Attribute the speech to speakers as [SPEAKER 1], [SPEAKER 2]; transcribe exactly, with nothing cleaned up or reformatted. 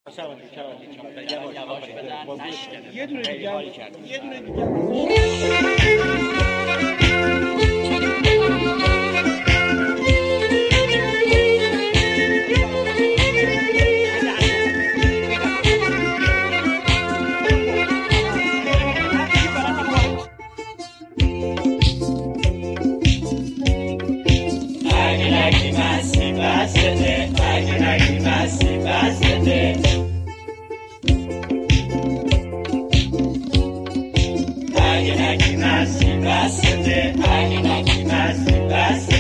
[SPEAKER 1] یه دونه دیگه یه دونه دیگه
[SPEAKER 2] اگه نگی مستی بس بده، اگه نگی مستی بس بده، اگه نگی مستی بس بده، اگه نگی مستی بس بده.